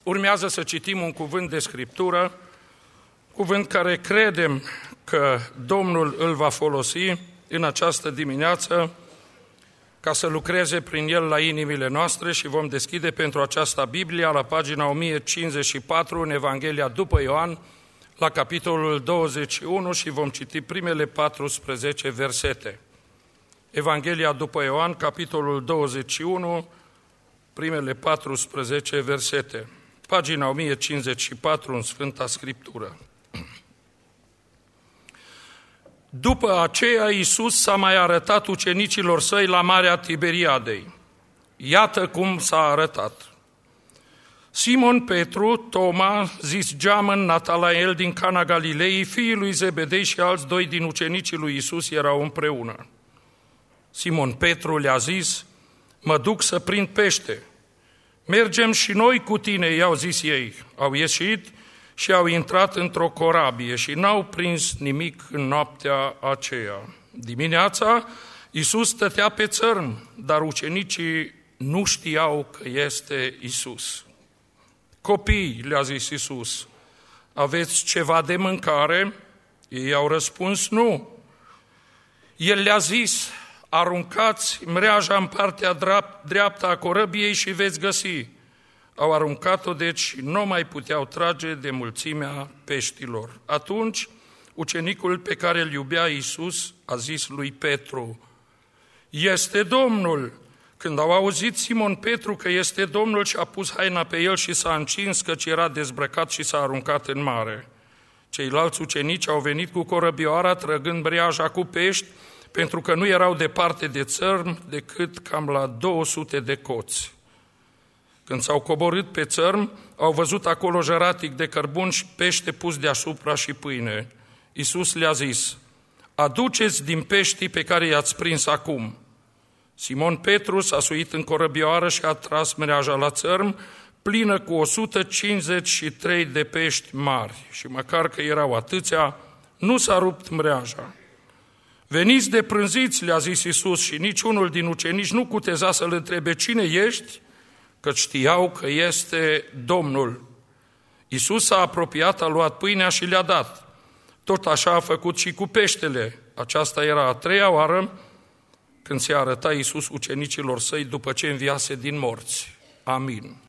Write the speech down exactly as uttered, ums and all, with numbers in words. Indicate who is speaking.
Speaker 1: Urmează să citim un cuvânt de Scriptură, cuvânt care credem că Domnul îl va folosi în această dimineață ca să lucreze prin el la inimile noastre și vom deschide pentru aceasta Biblia la pagina o mie cincizeci și patru în Evanghelia după Ioan, la capitolul douăzeci și unu și vom citi primele paisprezece versete. Evanghelia după Ioan, capitolul douăzeci și unu, primele paisprezece versete. Pagina o mie cincizeci și patru în Sfânta Scriptură. După aceea, Iisus s-a mai arătat ucenicilor săi la Marea Tiberiadei. Iată cum s-a arătat. Simon Petru, Toma, zis Geamăn, Natanael din Cana Galilei, fiii lui Zebedei și alți doi din ucenicii lui Iisus erau împreună. Simon Petru le-a zis, mă duc să prind pește. Mergem și noi cu tine, i-au zis ei. Au ieșit și au intrat într-o corabie și n-au prins nimic în noaptea aceea. Dimineața, Iisus stătea pe țărm, dar ucenicii nu știau că este Iisus. Copii, le-a zis Iisus, aveți ceva de mâncare? Ei au răspuns, nu. El le-a zis, aruncați mreaja în partea dreaptă a corăbiei și veți găsi. Au aruncat-o, deci nu mai puteau trage de mulțimea peștilor. Atunci, ucenicul pe care îl iubea Iisus a zis lui Petru, este Domnul! Când au auzit Simon Petru că este Domnul, și-a pus haina pe el și s-a încins căci era dezbrăcat și s-a aruncat în mare. Ceilalți ucenici au venit cu corăbioara, trăgând mreaja cu pești, pentru că nu erau departe de țărm decât cam la două sute de coți. Când s-au coborât pe țărm, au văzut acolo jăratic de cărbun și pește pus deasupra și pâine. Iisus le-a zis, aduceți din peștii pe care i-ați prins acum. Simon Petru s-a suit în corăbioară și a tras mreaja la țărm, plină cu o sută cincizeci și trei de pești mari. Și măcar că erau atâția, nu s-a rupt mreaja. Veniți de prânziți, le-a zis Iisus, și niciunul din ucenici nu cuteza să-l întrebe cine ești, că știau că este Domnul. Iisus s-a apropiat, a luat pâinea și le-a dat. Tot așa a făcut și cu peștele. Aceasta era a treia oară când se arăta Iisus ucenicilor săi după ce înviase din morți. Amin.